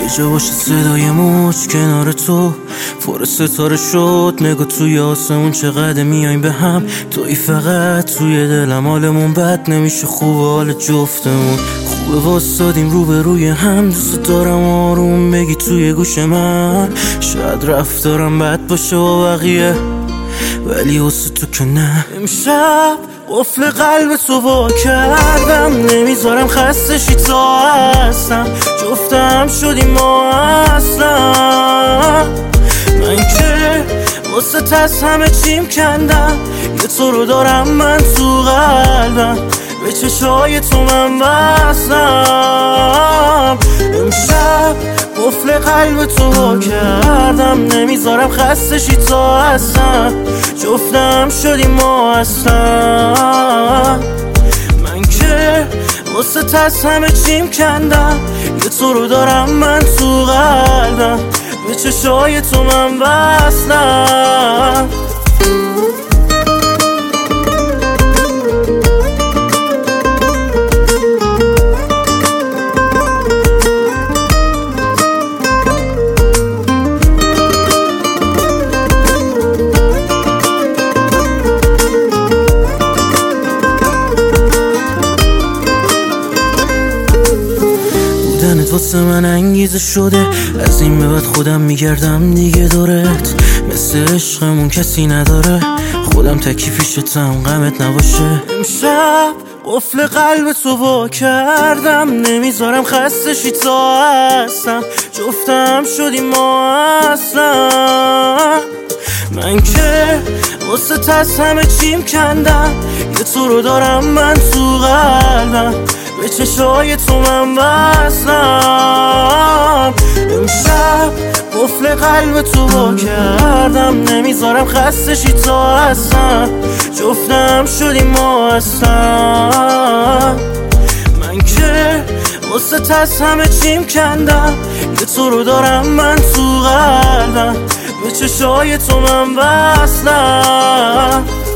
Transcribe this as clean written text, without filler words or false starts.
جا باشه صدای موج کنار تو پر ستاره شد. نگاه توی آسمون چقدر میایم به هم، توی فقط توی دلم. حالمون بد نمیشه، خوب حال جفتمون خوبه، واسادیم رو به روی هم. دوست دارم آروم بگی توی گوش من، شاید رفتارم بد باشه با بقیه ولی واسه تو که نه. امشب قفل قلب تو وا کردم، نمیذارم خسته شی تا هستم. جفتم شدیم ما اصلا، من که واسه تست همه چیم کندم. یه تو رو دارم من تو قلبم، به چشای تو من بستم. امشب قفل قلب تو وا کردم، نمیذارم خسته شی تا هستم. جفتم شدیم ما اصلا، من که واسه تست همه چیم کندم. یه تو رو دارم من تو قلبم، به چشای تو من بستم. بودنت واسه من انگیزه شده، از این به بعد خودم میگردم دیگه دورت. مثل عشقمون کسی نداره، خودم تکی پیشتم غمت نباشه. امشب قفل قلب تو وا کردم، نمیذارم خسته شی تا هستم. جفتم شدیم ما اصلا، من که واسه تست همه چیم کندم. یه تو رو دارم من تو قلبم، به چشای تو من بستم. امشب قفل قلب تو وا کردم، نمیذارم خسته شی تا هستم. جفتم شدیم ما اصلا، من که واسه تست همه چیم کندم. یه تو رو دارم من تو قلبم، به چشای تو من بستم.